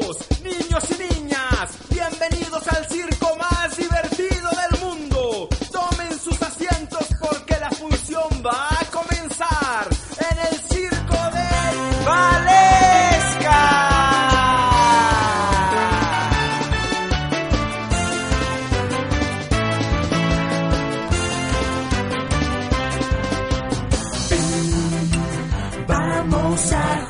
caballeros, niños y niñas, bienvenidos al circo más divertido del mundo. Tomen sus asientos porque la función va a comenzar en el circo de Valesca. Vamos a